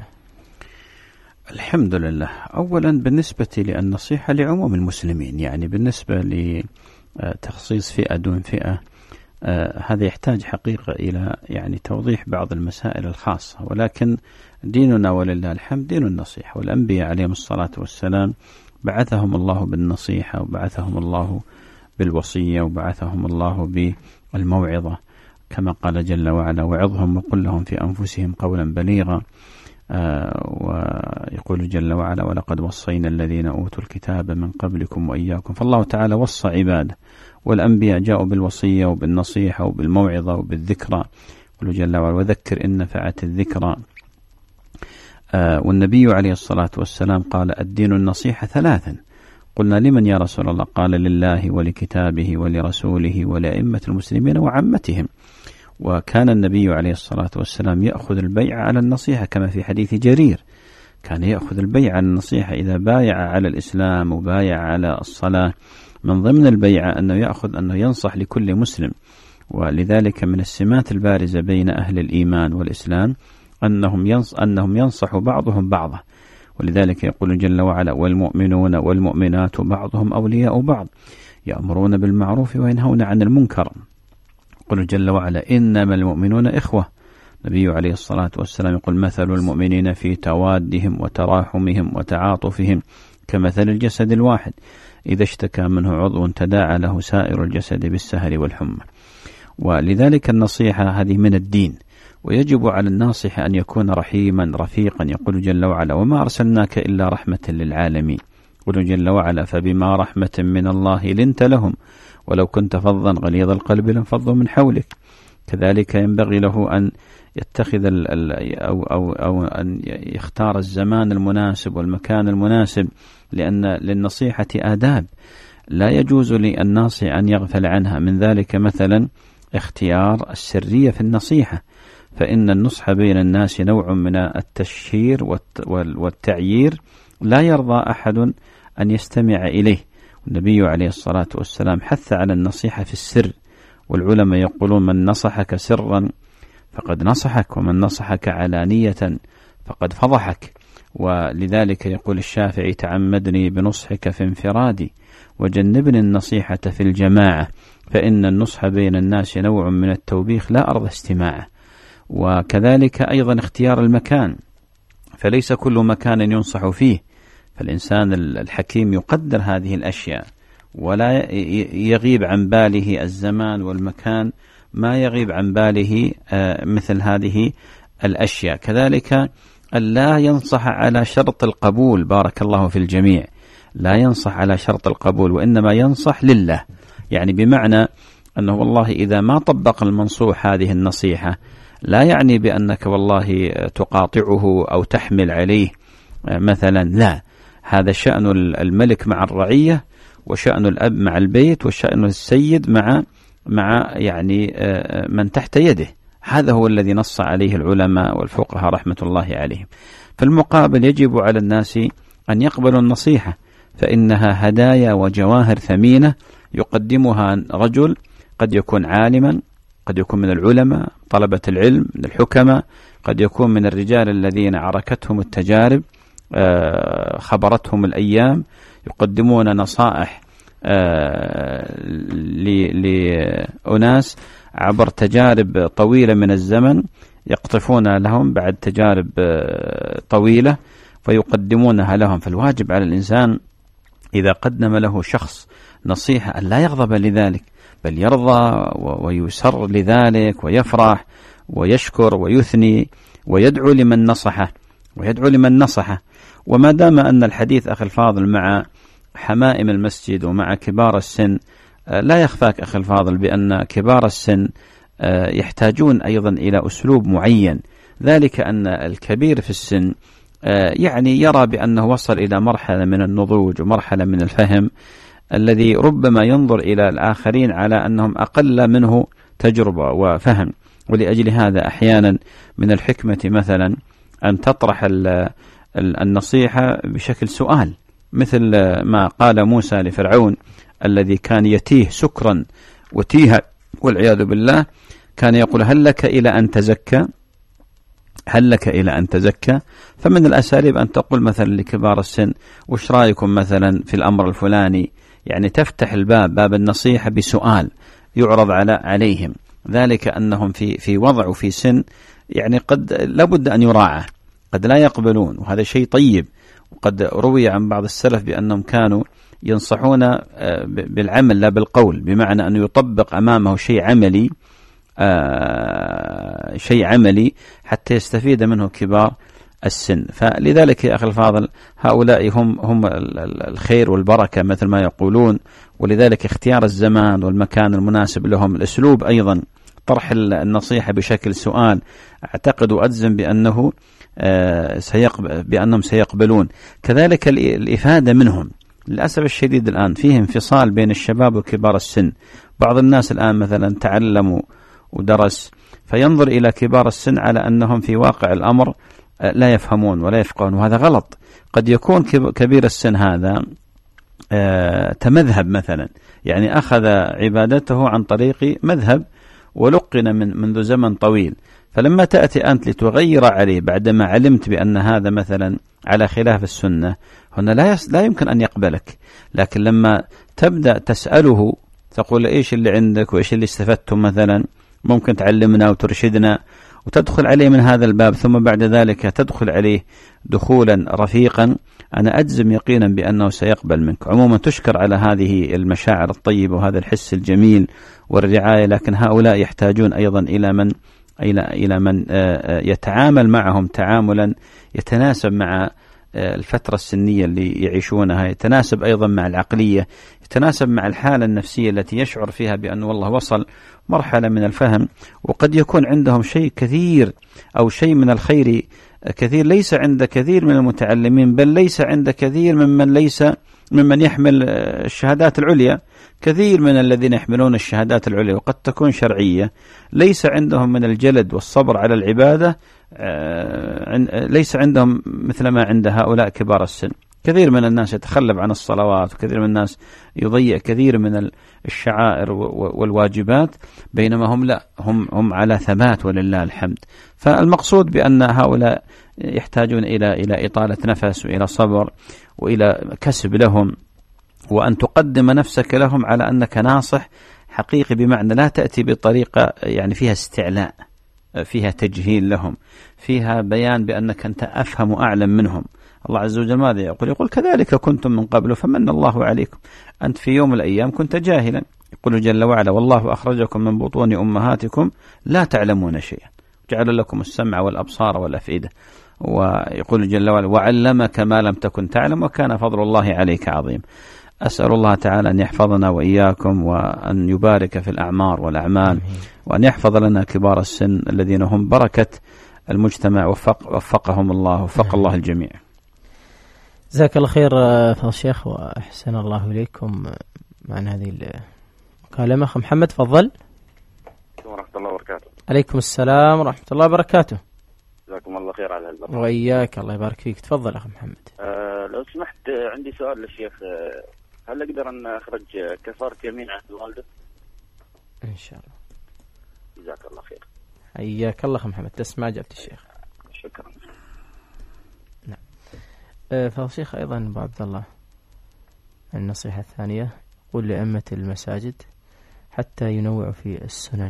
Speaker 3: الحمد لله. أولا بالنسبة للنصيحة لعموم المسلمين، يعني بالنسبة لتخصيص فئة دون فئة، هذا يحتاج حقيقة إلى يعني توضيح بعض المسائل الخاصة، ولكن ديننا ولله الحمد دين النصيحة، والأنبياء عليهم الصلاة والسلام بعثهم الله بالنصيحة، وبعثهم الله بالوصية، وبعثهم الله بالموعظة، كما قال جل وعلا وعظهم وقل لهم في أنفسهم قولا بليغا. آه ويقول جل وعلا ولقد وصينا الذين أوتوا الكتاب من قبلكم وإياكم. فالله تعالى وصى عباده، والأنبياء جاءوا بالوصية وبالنصيحة وبالموعظة وبالذكرى. يقول جل وعلا وذكر إن نفعت الذكرى. آه والنبي عليه الصلاة والسلام قال الدين النصيحة ثلاثا. قلنا لمن يا رسول الله؟ قال لله ولكتابه ولرسوله ولأئمة المسلمين وعامتهم. وكان النبي عليه الصلاة والسلام يأخذ البيع على النصيحة، كما في حديث جرير كان يأخذ البيع على النصيحة، إذا بايع على الإسلام وبايع على الصلاة من ضمن البيع أنه يأخذ أنه ينصح لكل مسلم. ولذلك من السمات البارزة بين أهل الإيمان والإسلام أنهم ينص أنهم ينصح بعضهم بعضا. ولذلك يقول جل وعلا والمؤمنون والمؤمنات بعضهم أولياء بعض يأمرون بالمعروف وينهون عن المنكر. يقول جل وعلا إنما المؤمنون إخوة. النبي عليه الصلاة والسلام يقول مثل المؤمنين في توادهم وتراحمهم وتعاطفهم كمثل الجسد الواحد إذا اشتكى منه عضو تداعى له سائر الجسد بالسهر والحمى. ولذلك النصيحة هذه من الدين، ويجب على الناصح أن يكون رحيما رفيقا. يقول جل وعلا وما أرسلناك إلا رحمة للعالمين. يقول جل وعلا فبما رحمة من الله لنت لهم ولو كنت فظا غليظ القلب لانفضوا من حولك. كذلك ينبغي له أن يتخذ ال أو, أو, أو أن يختار الزمان المناسب والمكان المناسب، لأن للنصيحة آداب لا يجوز للناصح أن يغفل عنها. من ذلك مثلا اختيار السرية في النصيحة، فإن النصح بين الناس نوع من التشهير والتعيير لا يرضى أحد أن يستمع إليه. النبي عليه الصلاة والسلام حث على النصيحة في السر، والعلماء يقولون من نصحك سرا فقد نصحك، ومن نصحك علانية فقد فضحك. ولذلك يقول الشافعي تعمدني بنصحك في انفرادي وجنبني النصيحة في الجماعة، فإن النصح بين الناس نوع من التوبيخ لا أرضى استماعه. وكذلك أيضا اختيار المكان، فليس كل مكان ينصح فيه، فالإنسان الحكيم يقدر هذه الأشياء ولا يغيب عن باله الزمان والمكان ما يغيب عن باله مثل هذه الأشياء. كذلك لا ينصح على شرط القبول، بارك الله في الجميع، لا ينصح على شرط القبول، وإنما ينصح لله، يعني بمعنى أنه والله إذا ما طبق المنصوح هذه النصيحة لا يعني بأنك والله تقاطعه أو تحمل عليه مثلا، لا، هذا شأن الملك مع الرعية، وشأن الأب مع البيت، وشأن السيد مع مع يعني من تحت يده. هذا هو الذي نص عليه العلماء والفقهاء رحمة الله عليهم. في المقابل يجب على الناس أن يقبلوا النصيحة، فإنها هدايا وجواهر ثمينة يقدمها رجل قد يكون عالما، قد يكون من العلماء طلبة العلم، من الحكماء، قد يكون من الرجال الذين عركتهم التجارب خبرتهم الأيام، يقدمون نصائح لأناس عبر تجارب طويلة من الزمن، يقطفون لهم بعد تجارب طويلة فيقدمونها لهم. فالواجب على الإنسان إذا قدم له شخص نصيحة أن لا يغضب لذلك، بل يرضى ويسر لذلك ويفرح ويشكر ويثني ويدعو لمن نصحه ويدعو لمن نصحه. وما دام أن الحديث أخي الفاضل مع حمائم المسجد ومع كبار السن، لا يخفاك أخي الفاضل بأن كبار السن يحتاجون أيضا إلى أسلوب معين، ذلك أن الكبير في السن يعني يرى بأنه وصل إلى مرحلة من النضوج ومرحلة من الفهم الذي ربما ينظر إلى الآخرين على أنهم أقل منه تجربة وفهم. ولأجل هذا أحيانا من الحكمة مثلا أن تطرح النصيحة بشكل سؤال، مثل ما قال موسى لفرعون الذي كان يتيه سكرا وتيها والعياذ بالله، كان يقول هل لك إلى أن تزكى، هل لك إلى أن تزكى. فمن الأساليب أن تقول مثلا لكبار السن وش رأيكم مثلا في الأمر الفلاني، يعني تفتح الباب، باب النصيحة بسؤال يعرض على عليهم، ذلك أنهم في في وضع وفي سن يعني قد لابد أن يراعى، قد لا يقبلون، وهذا شيء طيب. وقد روي عن بعض السلف بأنهم كانوا ينصحون بالعمل لا بالقول، بمعنى أن يطبق أمامه شيء عملي آه شيء عملي حتى يستفيد منه كبار السن. فلذلك يا أخي الفاضل هؤلاء هم هم الخير والبركة مثل ما يقولون، ولذلك اختيار الزمان والمكان المناسب لهم، الأسلوب أيضا طرح النصيحة بشكل سؤال، أعتقد وأجزم بأنه آه سيقبل بأنهم سيقبلون. كذلك الإفادة منهم، للأسف الشديد الآن فيه انفصال بين الشباب وكبار السن. بعض الناس الآن مثلا تعلموا ودرس فينظر إلى كبار السن على أنهم في واقع الأمر لا يفهمون ولا يفقهون، وهذا غلط. قد يكون كبير السن هذا تمذهب مثلا، يعني أخذ عبادته عن طريق مذهب ولقن من منذ زمن طويل، فلما تأتي أنت لتغير عليه بعدما علمت بأن هذا مثلا على خلاف السنة، هنا لا يس لا يمكن أن يقبلك. لكن لما تبدأ تسأله تقول إيش اللي عندك وإيش اللي استفدتم مثلا، ممكن تعلمنا وترشدنا، وتدخل عليه من هذا الباب، ثم بعد ذلك تدخل عليه دخولا رفيقا، أنا أجزم يقينا بأنه سيقبل منك. عموما تشكر على هذه المشاعر الطيبة وهذا الحس الجميل والرعاية، لكن هؤلاء يحتاجون أيضا إلى من إلى إلى من يتعامل معهم تعاملا يتناسب مع الفترة السنية اللي يعيشونها، يتناسب أيضا مع العقلية، يتناسب مع الحالة النفسية التي يشعر فيها بأن والله وصل مرحلة من الفهم، وقد يكون عندهم شيء كثير أو شيء من الخير كثير ليس عند كثير من المتعلمين، بل ليس عند كثير ممن ليس ممن يحمل الشهادات العليا. كثير من الذين يحملون الشهادات العليا وقد تكون شرعية ليس عندهم من الجلد والصبر على العبادة، ليس عندهم مثل ما عند هؤلاء كبار السن. كثير من الناس يتخلف عن الصلوات، وكثير من الناس يضيع كثير من الشعائر والواجبات، بينما هم لا، هم هم على ثبات ولله الحمد. فالمقصود بأن هؤلاء يحتاجون إلى إلى إطالة نفس وإلى صبر وإلى كسب لهم، وأن تقدم نفسك لهم على أنك ناصح حقيقي، بمعنى لا تأتي بطريقة يعني فيها استعلاء، فيها تجهيل لهم، فيها بيان بأنك أنت أفهم وأعلم منهم. الله عز وجل ماذا يقول؟ يقول كذلك كنتم من قبل فمن الله عليكم، أنت في يوم من الأيام كنت جاهلا. يقول جل وعلا والله أخرجكم من بطون أمهاتكم لا تعلمون شيئا جعل لكم السمع والأبصار والأفئدة. ويقول جل وعلا وعلمك ما لم تكن تعلم وكان فضل الله عليك عظيم. أسأل الله تعالى أن يحفظنا وإياكم وأن يبارك في الأعمار والأعمال وأن يحفظ لنا كبار السن الذين هم بركة المجتمع وفق وفقهم الله وفق الله الجميع.
Speaker 2: جزاك الله خير فضل الشيخ وأحسن الله إليكم معنا هذه المكالمة. أخ محمد تفضل.
Speaker 8: ورحمة الله وبركاته.
Speaker 2: عليكم السلام ورحمة الله وبركاته.
Speaker 8: جزاكم الله خير على البرنامج.
Speaker 2: وإياك الله يبارك فيك. تفضل أخ محمد.
Speaker 8: أه لو سمحت عندي سؤال للشيخ، هل أقدر أن أخرج كفارة يمين عن الوالدة؟
Speaker 2: إن شاء الله.
Speaker 8: جزاك الله خير.
Speaker 2: حياك الله أخ محمد، تسمع إجابة الشيخ.
Speaker 8: شكرا.
Speaker 2: نعم. أه فالشيخ أيضا أبو عبد الله النصيحة الثانية يقول لأئمة المساجد حتى ينوعوا في السنن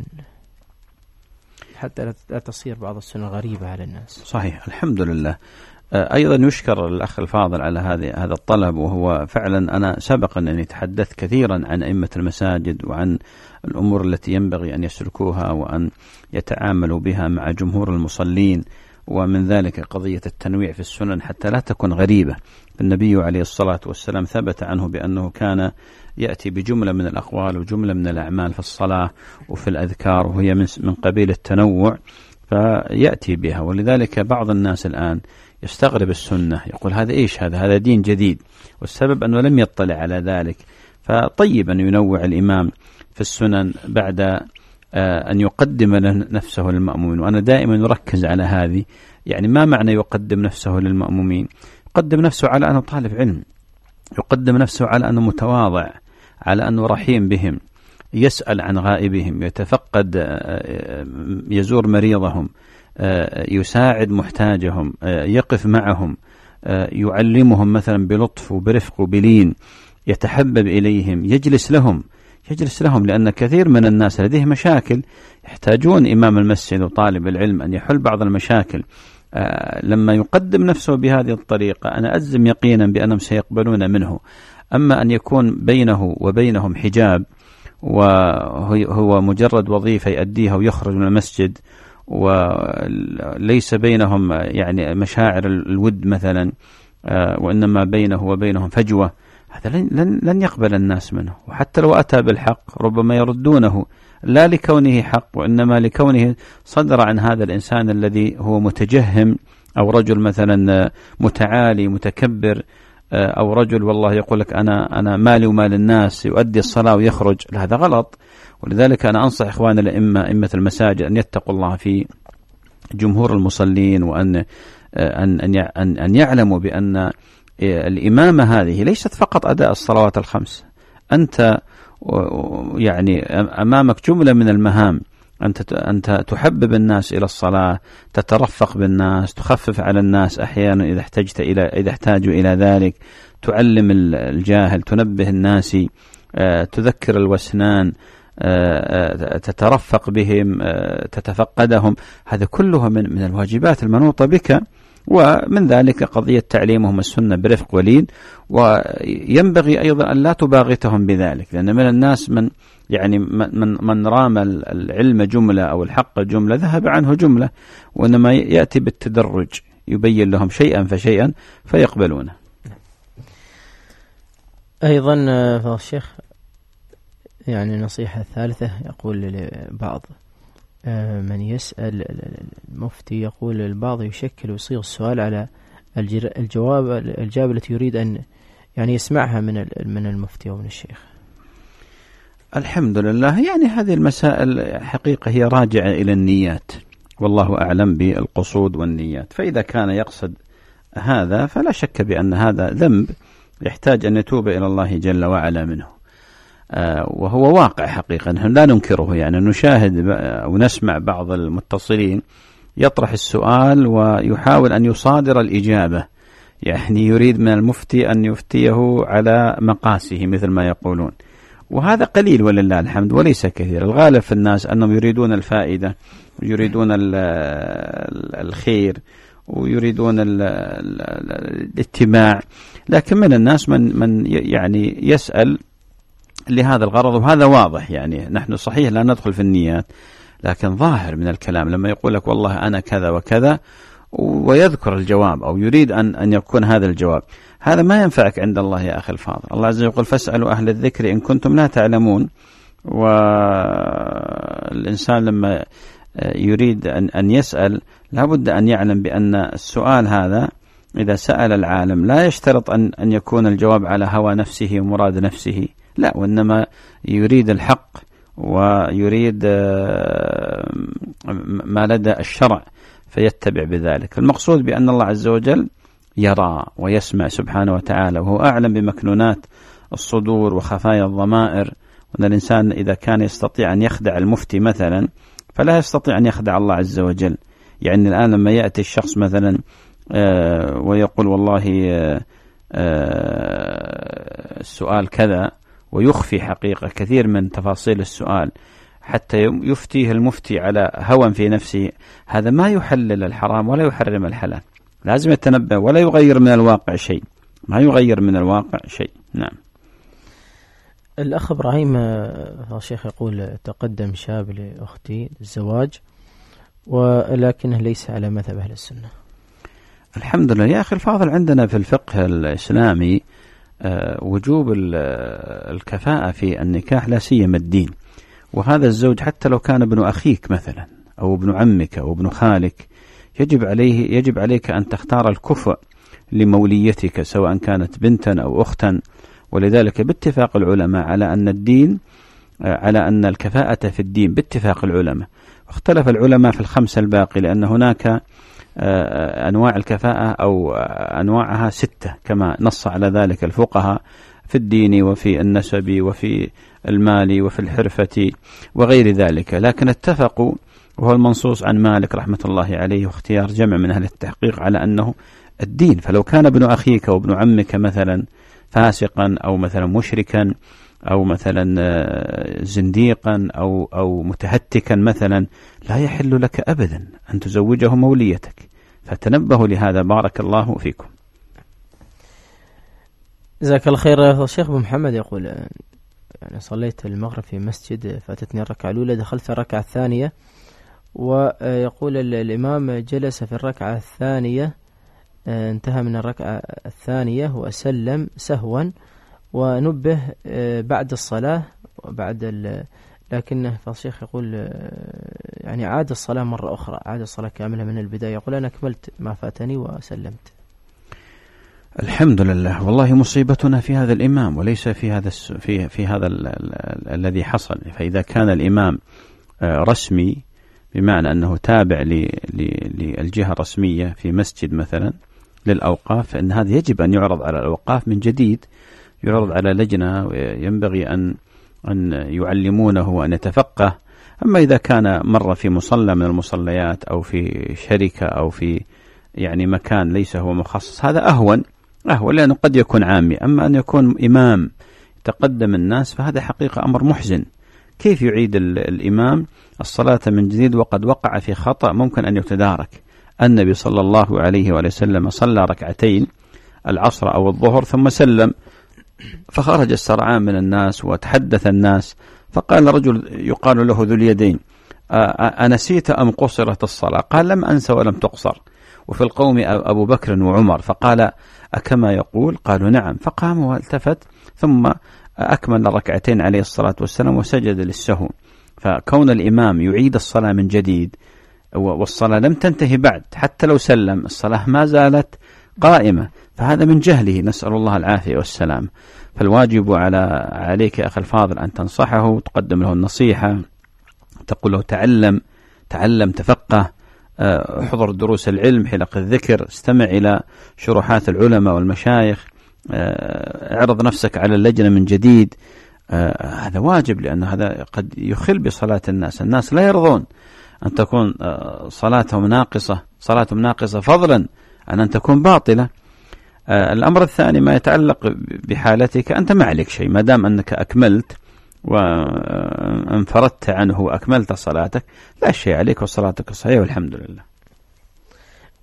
Speaker 2: حتى لا تصير بعض السنن غريبة على الناس.
Speaker 3: صحيح الحمد لله. أيضا يشكر الأخ الفاضل على هذا هذا الطلب، وهو فعلا أنا سبق أنني تحدثت كثيرا عن أئمة المساجد وعن الأمور التي ينبغي أن يسلكوها وأن يتعاملوا بها مع جمهور المصلين، ومن ذلك قضية التنويع في السنن حتى لا تكون غريبة. النبي عليه الصلاة والسلام ثبت عنه بأنه كان يأتي بجملة من الأقوال وجملة من الأعمال في الصلاة وفي الأذكار وهي من قبيل التنوع فيأتي بها. ولذلك بعض الناس الآن يستغرب السنة، يقول هذا إيش هذا هذا دين جديد، والسبب أنه لم يطلع على ذلك. فطيب أن ينوع الإمام في السنن بعد أن يقدم نفسه للمأمومين. وأنا دائما أركز على هذه، يعني ما معنى يقدم نفسه للمأمومين؟ يقدم نفسه على أنه طالب علم، يقدم نفسه على أنه متواضع، على أنه رحيم بهم، يسأل عن غائبهم، يتفقد، يزور مريضهم، يساعد محتاجهم، يقف معهم، يعلمهم مثلا بلطف وبرفق وبلين، يتحبب إليهم، يجلس لهم يجلس لهم لأن كثير من الناس لديه مشاكل يحتاجون إمام المسجد وطالب العلم أن يحل بعض المشاكل. لما يقدم نفسه بهذه الطريقة أنا أجزم يقينا بأنهم سيقبلون منه. أما أن يكون بينه وبينهم حجاب وهو مجرد وظيفة يؤديها ويخرج من المسجد وليس بينهم يعني مشاعر الود مثلا، وإنما بينه وبينهم فجوة، هذا لن, لن يقبل الناس منه. وحتى لو أتى بالحق ربما يردونه لا لكونه حق وإنما لكونه صدر عن هذا الإنسان الذي هو متجهم، أو رجل مثلا متعالي متكبر، أو رجل والله يقول لك أنا أنا مالي ومال الناس، يؤدي الصلاة ويخرج. هذا غلط. ولذلك أنا أنصح إخواننا الأئمة أئمة المساجد أن يتقوا الله في جمهور المصلين، وأن أن أن أن يعلموا بأن الإمامة هذه ليست فقط أداء الصلوات الخمس. أنت يعني أمامك جملة من المهام، أنت أنت تحبب الناس إلى الصلاة، تترفق بالناس، تخفف على الناس أحيانا إذا احتجت إلى إذا احتاجوا إلى ذلك، تعلم الجاهل، تنبه الناس، تذكر الوسنان، تترفق بهم، تتفقدهم. هذا كله من من الواجبات المنوطة بك. ومن ذلك قضية تعليمهم السنة برفق ولين. وينبغي أيضا أن لا تباغتهم بذلك، لأن من الناس من يعني من من رام العلم جملة أو الحق جملة ذهب عنه جملة، وإنما يأتي بالتدرج يبين لهم شيئا فشيئا فيقبلونه.
Speaker 2: أيضا فالشيخ يعني النصيحة الثالثة يقول لبعض من يسأل المفتي، يقول البعض يشكل ويصيغ السؤال على الجواب الإجابة التي يريد أن يعني يسمعها من من المفتي أو من الشيخ.
Speaker 3: الحمد لله. يعني هذه المسائل حقيقة هي راجعة إلى النيات، والله أعلم بالقصود والنيات. فإذا كان يقصد هذا فلا شك بأن هذا ذنب يحتاج أن يتوب إلى الله جل وعلا منه، وهو واقع حقيقة نحن لا ننكره. يعني نشاهد أو نسمع بعض المتصلين يطرح السؤال ويحاول أن يصادر الإجابة، يعني يريد من المفتي أن يفتيه على مقاسه مثل ما يقولون، وهذا قليل ولله الحمد وليس كثير. الغالب في الناس أنهم يريدون الفائدة ويريدون الخير ويريدون ال ال الاتباع. لكن من الناس من من يعني يسأل لهذا الغرض، وهذا واضح. يعني نحن صحيح لا ندخل في النيات، لكن ظاهر من الكلام لما يقول لك والله أنا كذا وكذا ويذكر الجواب أو يريد أن أن يكون هذا الجواب، هذا ما ينفعك عند الله يا أخي الفاضل. الله عز وجل يقول فاسألوا أهل الذكر إن كنتم لا تعلمون. والإنسان لما يريد أن أن يسأل لابد أن يعلم بأن السؤال هذا إذا سأل العالم لا يشترط أن أن يكون الجواب على هوى نفسه ومراد نفسه، لا، وإنما يريد الحق ويريد ما لدى الشرع فيتبع بذلك. المقصود بأن الله عز وجل يرى ويسمع سبحانه وتعالى، وهو أعلم بمكنونات الصدور وخفايا الضمائر. وأن الإنسان إذا كان يستطيع أن يخدع المفتي مثلا فلا يستطيع أن يخدع الله عز وجل. يعني الآن لما يأتي الشخص مثلا آه ويقول والله آه آه السؤال كذا ويخفي حقيقة كثير من تفاصيل السؤال حتى يفتيه المفتي على هوى في نفسه، هذا ما يحلل الحرام ولا يحرم الحلال. لازم يتنبه ولا يغير من الواقع شيء، ما يغير من الواقع شيء. نعم.
Speaker 2: الأخ إبراهيم الشيخ يقول تقدم شاب لأختي الزواج ولكنه ليس على مذهب أهل السنة.
Speaker 3: الحمد لله يا أخي الفاضل، عندنا في الفقه الإسلامي وجوب الكفاءة في النكاح لا سيما الدين. وهذا الزوج حتى لو كان ابن أخيك مثلا أو ابن عمك أو ابن خالك يجب عليه يجب عليك أن تختار الكفء لموليتك سواء كانت بنتا أو أختا. ولذلك باتفاق العلماء على أن الدين على أن الكفاءة في الدين باتفاق العلماء. اختلف العلماء في الخمسة الباقي لأن هناك أنواع الكفاءة أو أنواعها ستة كما نص على ذلك الفقهاء في الدين وفي النسب وفي المال وفي الحرفة وغير ذلك. لكن اتفقوا، وهو المنصوص عن مالك رحمة الله عليه واختيار جمع من أهل التحقيق، على أنه الدين. فلو كان ابن أخيك وابن عمك مثلا فاسقا أو مثلا مشركا أو مثلا زنديقا أو أو متهتكا مثلا لا يحل لك أبدا أن تزوجه موليتك. فتنبهوا لهذا، بارك الله فيكم.
Speaker 2: جزاك الله خير. الشيخ أبو محمد يقول يعني صليت المغرب في مسجد فاتتني الركعة الأولى، دخلت الركعة الثانية، ويقول الإمام جلس في الركعة الثانية، انتهى من الركعة الثانية وسلم سهوا ونبه بعد الصلاة وبعد ال... لكنه فالشيخ يقول يعني عاد الصلاة مرة أخرى، عاد الصلاة كاملة من البداية. يقول أنا كملت ما فاتني وسلمت.
Speaker 3: الحمد لله. والله مصيبتنا في هذا الإمام وليس في هذا الس... في في هذا ال... ال... الذي حصل. فإذا كان الإمام رسمي بمعنى أنه تابع ل... ل... للجهة الرسمية في مسجد مثلا للأوقاف، فإن هذا يجب أن يعرض على الأوقاف من جديد، يعرض على لجنة، وينبغي أن أن يعلمونه وأن يتفقه. أما إذا كان مرة في مصلى من المصليات أو في شركة أو في يعني مكان ليس هو مخصص، هذا أهون أهون لأنه قد يكون عامي. أما أن يكون إمام تقدم الناس فهذا حقيقة أمر محزن. كيف يعيد الإمام الصلاة من جديد وقد وقع في خطأ ممكن أن يتدارك؟ النبي صلى الله عليه وسلم صلى ركعتين العصر أو الظهر ثم سلم، فخرج السرعان من الناس وتحدث الناس، فقال رجل يقال له ذو اليدين: أنسيت أم قصرت الصلاة؟ قال: لم أنس ولم تقصر. وفي القوم أبو بكر وعمر، فقال: أكما يقول؟ قالوا: نعم. فقام والتفت ثم أكمل ركعتين عليه الصلاة والسلام وسجد للسهو. فكون الإمام يعيد الصلاة من جديد والصلاة لم تنتهي بعد، حتى لو سلم الصلاة ما زالت قائمة، فهذا من جهله، نسأل الله العافية والسلام. فالواجب على عليك يا أخي الفاضل أن تنصحه وتقدم له النصيحة، تقول له تعلم تعلم تفقه، احضر دروس العلم، حلق الذكر، استمع إلى شروحات العلماء والمشايخ، اعرض نفسك على اللجنة من جديد. هذا واجب، لأن هذا قد يخل بصلاة الناس. الناس لا يرضون أن تكون صلاتهم ناقصة صلاتهم ناقصة فضلا عن أن تكون باطلة. الأمر الثاني ما يتعلق بحالتك، أنت ما عليك شيء ما دام أنك أكملت وانفردت عنه وأكملت صلاتك، لا شيء عليك وصلاتك صحيحة والحمد لله.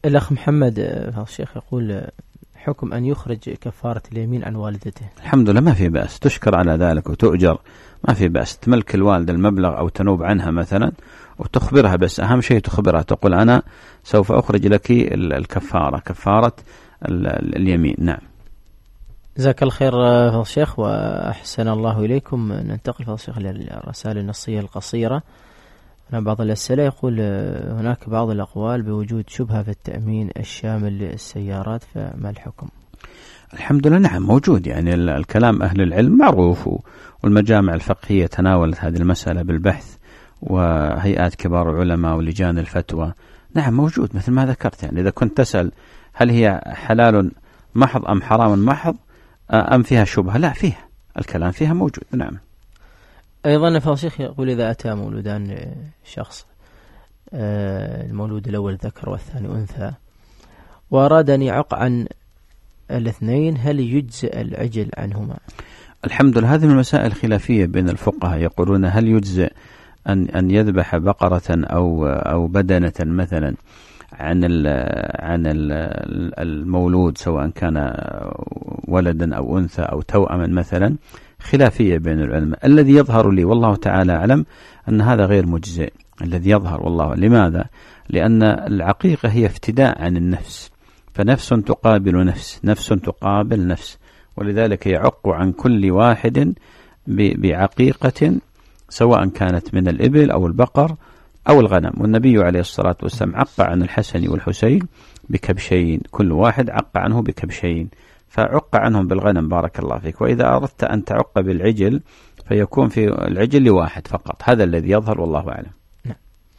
Speaker 2: الأخ محمد الشيخ يقول حكم أن يخرج كفارة اليمين عن والدته.
Speaker 3: الحمد لله ما في بأس، تشكر على ذلك وتؤجر، ما في بأس. تملك الوالد المبلغ أو تنوب عنها مثلا وتخبرها، بس أهم شيء تخبرها، تقول أنا سوف أخرج لك الكفارة، كفارة اليمين. نعم.
Speaker 2: جزاك الله خير فضل الشيخ وأحسن الله إليكم. ننتقل فضل الشيخ للرسائل النصية القصيرة. هنا بعض الأسئلة يقول هناك بعض الأقوال بوجود شبهة في التأمين الشامل للسيارات، فما الحكم؟
Speaker 3: الحمد لله نعم موجود، يعني الكلام أهل العلم معروف، والمجامع الفقهية تناولت هذه المسألة بالبحث، وهيئات كبار العلماء ولجان الفتوى. نعم موجود مثل ما ذكرت. يعني إذا كنت تسأل هل هي حلال محض أم حرام محض أم فيها شبهة، لا فيها، الكلام فيها موجود. نعم.
Speaker 2: أيضا فضل الشيخ يقول إذا أتى مولودان شخص، المولود الأول ذكر والثاني أنثى، وأراد أن يعق عن الاثنين، هل يجزئ العجل عنهما؟
Speaker 3: الحمد لله هذه من المسائل الخلافية بين الفقهاء، يقولون هل يجزئ أن أن يذبح بقرة أو أو بدنة مثلا عن ال عن ال المولود سواء كان ولدا أو أنثى أو توأما مثلا، خلافية بين العلماء. الذي يظهر لي والله تعالى أعلم أن هذا غير مجزئ، الذي يظهر والله. لماذا؟ لأن العقيقة هي افتداء عن النفس، فنفس تقابل نفس، نفس تقابل نفس، ولذلك يعق عن كل واحد بعقيقة سواء كانت من الإبل أو البقر أو الغنم. والنبي عليه الصلاة والسلام عق عن الحسن والحسين بكبشين، كل واحد عق عنه بكبشين، فعق عنهم بالغنم بارك الله فيك. وإذا أردت أن تعق بالعجل فيكون في العجل لواحد فقط، هذا الذي يظهر والله أعلم.
Speaker 2: نعم.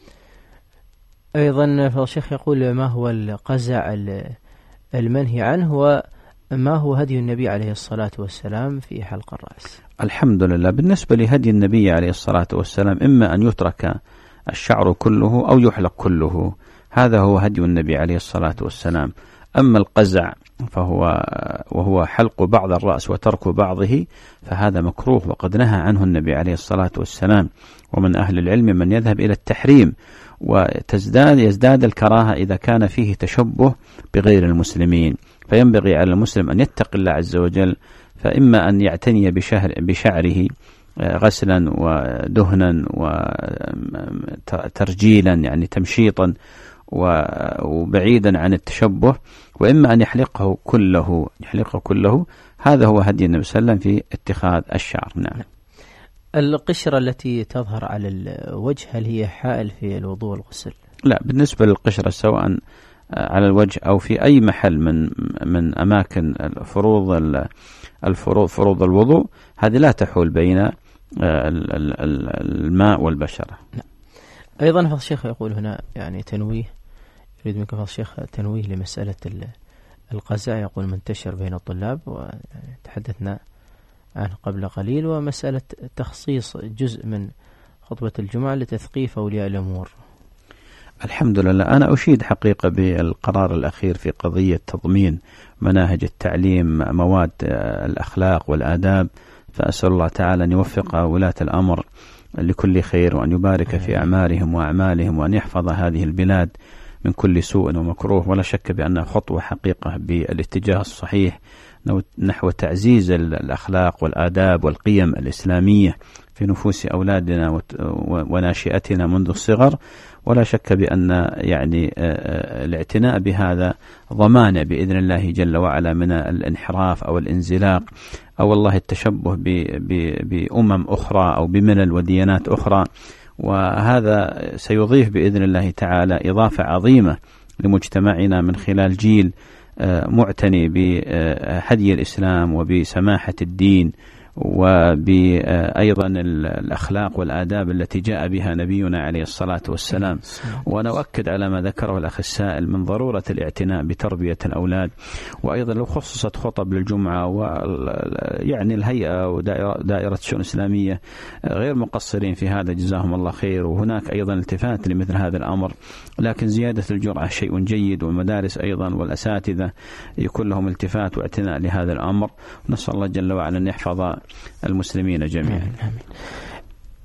Speaker 2: أيضا فالشيخ يقول ما هو القزع المنهي عنه، وما هو هدي النبي عليه الصلاة والسلام في حلق الرأس؟
Speaker 3: الحمد لله بالنسبة لهدي النبي عليه الصلاة والسلام إما أن يترك الشعر كله أو يحلق كله، هذا هو هدي النبي عليه الصلاة والسلام. أما القزع فهو وهو حلق بعض الرأس وترك بعضه فهذا مكروه، وقد نهى عنه النبي عليه الصلاة والسلام. ومن أهل العلم من يذهب إلى التحريم، وتزداد يزداد الكراهة إذا كان فيه تشبه بغير المسلمين. فينبغي على المسلم أن يتقي الله عز وجل، فإما أن يعتني بشهر بشعره غسلا ودهنا وترجيلا يعني تمشيطا وبعيدا عن التشبه، وإما أن يحلقه كله يحلقه كله هذا هو هدي النبي صلى الله عليه وسلم في اتخاذ الشعر. نعم.
Speaker 2: القشرة التي تظهر على الوجه هل هي حائل في الوضوء والغسل؟
Speaker 3: لا، بالنسبة للقشرة سواء على الوجه أو في أي محل من من أماكن فروض الفروض فروض الوضوء هذه لا تحول بين الماء والبشرة.
Speaker 2: نعم. أيضا فضل الشيخ يقول هنا يعني تنويه، يريد منك فضل الشيخ تنويه لمسألة القزع، يقول منتشر بين الطلاب وتحدثنا عنه قبل قليل، ومسألة تخصيص جزء من خطبة الجمعة لتثقيف أولياء الأمور.
Speaker 3: الحمد لله أنا أشيد حقيقة بالقرار الأخير في قضية تضمين مناهج التعليم مواد الأخلاق والآداب، فأسأل الله تعالى أن يوفق ولاة الأمر لكل خير، وأن يبارك في أعمالهم وأعمالهم، وأن يحفظ هذه البلاد من كل سوء ومكروه. ولا شك بأنها خطوة حقيقة بالاتجاه الصحيح نحو تعزيز الأخلاق والآداب والقيم الإسلامية في نفوس أولادنا وناشئتنا منذ الصغر. ولا شك بأن يعني الاعتناء بهذا ضمانة بإذن الله جل وعلا من الانحراف أو الانزلاق أو والله التشبه بأمم أخرى أو بملل وديانات أخرى. وهذا سيضيف بإذن الله تعالى إضافة عظيمة لمجتمعنا من خلال جيل معتني بهدي الإسلام وبسماحة الدين وبأيضا الأخلاق والآداب التي جاء بها نبينا عليه الصلاة والسلام. وأنا أؤكد على ما ذكره الأخ السائل من ضرورة الاعتناء بتربية الأولاد. وأيضا لو خصصت خطب للجمعة ويعني الهيئة ودائرة الشؤون الإسلامية غير مقصرين في هذا جزاهم الله خير، وهناك أيضا التفات لمثل هذا الأمر. لكن زيادة الجرعة شيء جيد، والمدارس أيضا والأساتذة يكون لهم التفات واعتناء لهذا الأمر. نسأل الله جل وعلا أن يحفظ المسلمين جميعا.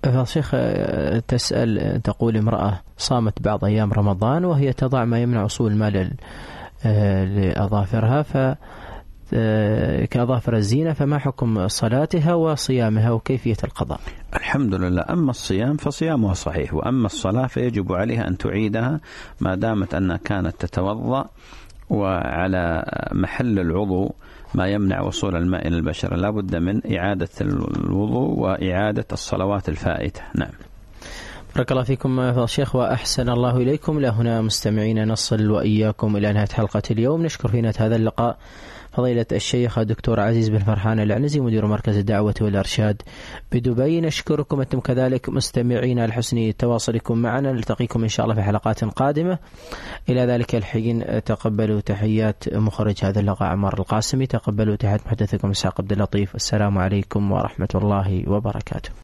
Speaker 2: شيخ تسأل، تقول امرأة صامت بعض أيام رمضان وهي تضع ما يمنع وصول الماء لأظافرها ف كأظافر الزينة، فما حكم صلاتها وصيامها وكيفية القضاء؟
Speaker 3: الحمد لله. أما الصيام فصيامها صحيح، وأما الصلاة فيجب عليها أن تعيدها ما دامت أنها كانت تتوضأ وعلى محل العضو ما يمنع وصول الماء إلى البشرة، لا بد من إعادة الوضوء وإعادة الصلوات الفائتة. نعم.
Speaker 2: بارك الله فيكم شيخ وأحسن الله إليكم. لهنا مستمعين نصل وإياكم إلى نهاية حلقة اليوم. نشكر في نهاية هذا اللقاء فضيلة الشيخ الدكتور عزيز بن فرحان العنزي مدير مركز الدعوة والإرشاد بدبي. نشكركم أنتم كذلك مستمعين على حسن تواصلكم معنا. نلتقيكم إن شاء الله في حلقات قادمة. إلى ذلك الحين تقبلوا تحيات مخرج هذا اللقاء عمار القاسمي، تقبلوا تحيات محدثكم إسحاق عبد اللطيف. السلام عليكم ورحمة الله وبركاته.